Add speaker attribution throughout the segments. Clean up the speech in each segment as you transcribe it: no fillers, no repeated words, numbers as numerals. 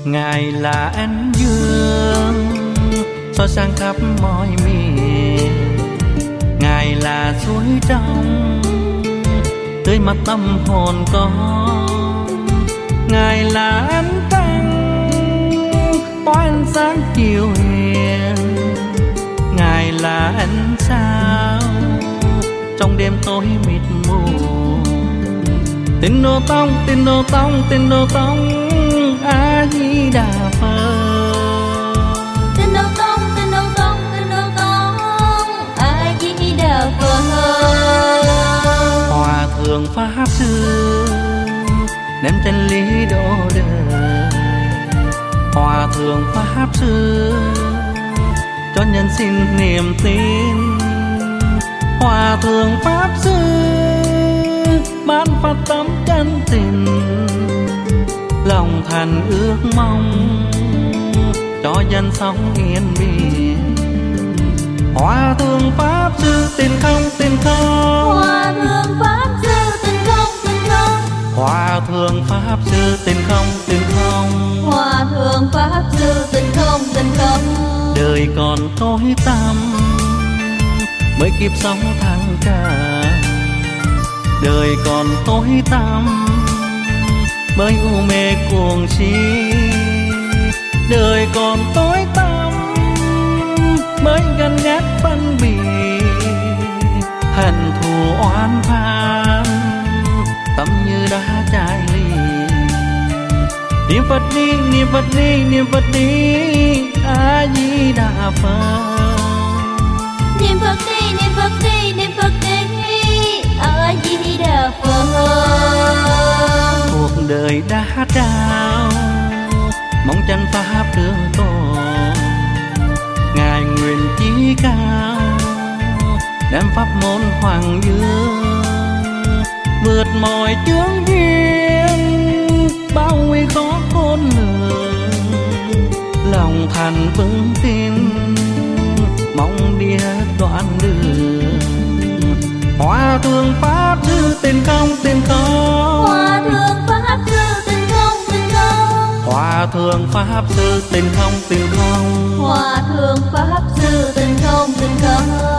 Speaker 1: Ngài là ánh dương soi sáng khắp mọi miền, Ngài là suối trong tưới mát tâm hồn con, Ngài là ánh trăng tỏa ánh sáng chiều hiền, Ngài là ánh sao trong đêm tối mịt mù. Tin Đô Tông, Tin Đô Tông, Tin Đô Tông, A Di Đà Phật.
Speaker 2: Tin Đô Tông, Tin Đô Tông, Tin Đô Tông, A Di Đà Phật.
Speaker 1: Hòa thượng pháp sư đem chân lý độ đời, Hòa thượng pháp sư cho nhân sinh niềm tin, Hòa thượng pháp sư ban phát tấm chân tình, lòng thành ước mong cho dân sống yên bình. Hòa thượng pháp sư tình không, tình không,
Speaker 2: Hòa thượng pháp sư tình không, tình không,
Speaker 1: Hòa thượng pháp sư tình không, tình không,
Speaker 2: Hòa thượng pháp sư tình không, tình không.
Speaker 1: Đời còn tối tăm mới kịp sống thăng trầm, đời còn tối tăm mới u mê cuồng si, đời còn tối tăm mới ganh ghét phân biệt, hận thù oán than tâm như đã chai ly. Niệm Phật đi, niệm Phật đi, niệm Phật đi, A Di Đà Phật.
Speaker 2: Niệm Phật đi, niệm Phật đi, niệm Phật đi, A Di Đà Phật.
Speaker 1: Cuộc đời đã trao mong chân pháp đường tồn, Ngài nguyện chí cao đem pháp môn hoàng dương, vượt mọi chướng duyên bao nguy khó khôn lường, lòng thành vững tin mong đi hết đoạn đường. Hòa thượng pháp sư tình không, tình không,
Speaker 2: Hòa thượng pháp sư tình không, tình không,
Speaker 1: Hòa thượng pháp sư tình không, tình không,
Speaker 2: Hòa thượng pháp sư tình không, tình không.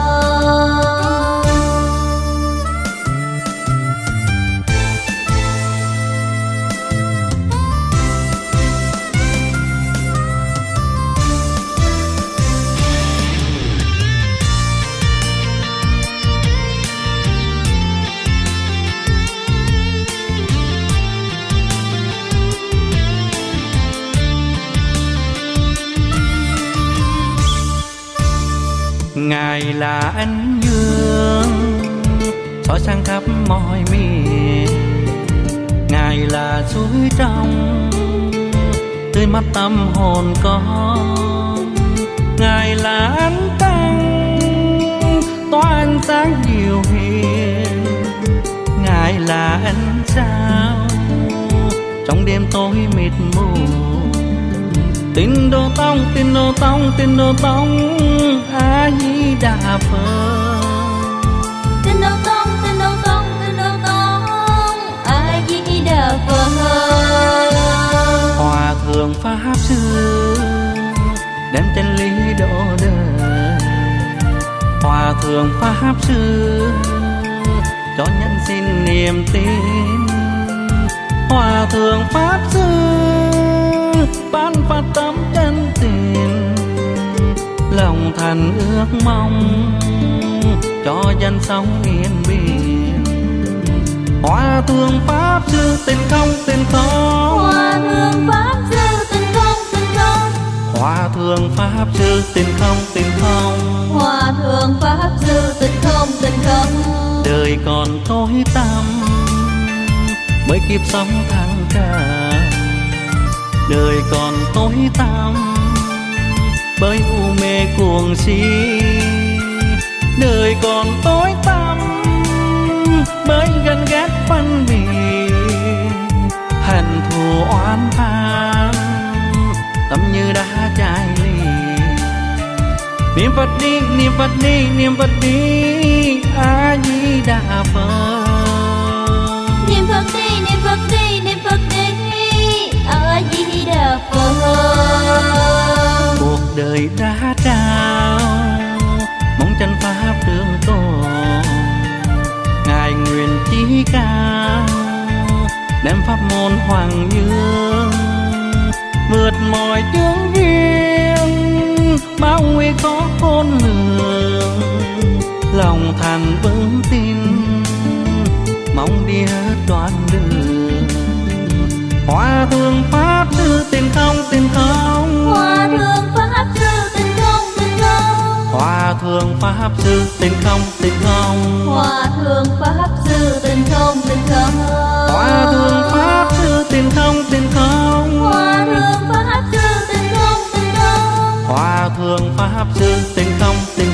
Speaker 1: Ngài là ánh dương soi sáng khắp mọi miền, Ngài là suối trong tưới mát tâm hồn con, Ngài là ánh trăng tỏa ánh sáng dịu hiền, Ngài là ánh sao trong đêm tối mịt mù. Tin Đô Tông, Tin Đô Tông, Tin Đô Tông, A Di Đà Phật.
Speaker 2: Tin Đô Tông, Tin Đô Tông, Tin Đô Tông, A Di Đà Phật.
Speaker 1: Hòa thượng pháp sư đem chân lý độ đời, Hòa thượng pháp sư cho nhân sinh niềm tin, Hòa thượng pháp sư ban phát tấm chân tình, lòng thành ước mong cho dân sống yên bình. Hòa thượng pháp sư tình không, tình không,
Speaker 2: Hòa thượng pháp sư tình không, tình không,
Speaker 1: Hòa thượng pháp sư tình không, tình không,
Speaker 2: Hòa thượng pháp sư tình không, tình không.
Speaker 1: Đời còn tối tăm mới kịp sống thăng trầm, đời còn tối tăm bởi u mê cuồng si, đời còn tối tăm bởi ganh ghét phân biệt, hận thù oán than tâm như đã chai ly. Niệm Phật đi, niệm Phật đi, niệm Phật đi, A Di Đà Phật.
Speaker 2: Niệm Phật đi, niệm Phật đi, niệm Phật đi, A Di Đà Phật.
Speaker 1: đem pháp môn hoàng dương vượt mọi chướng riêng bao nguy khó khôn lường lòng thành vững tin mong đi hết đoạn đường hòa thượng pháp sư tiền không
Speaker 2: hòa thượng pháp sư tiền không
Speaker 1: hòa thượng pháp sư tiền không
Speaker 2: hòa thượng pháp sư tiền không
Speaker 1: hòa thượng pháp sư tiền không
Speaker 2: hòa thượng pháp sư tiền không
Speaker 1: hòa thượng pháp sư tiền không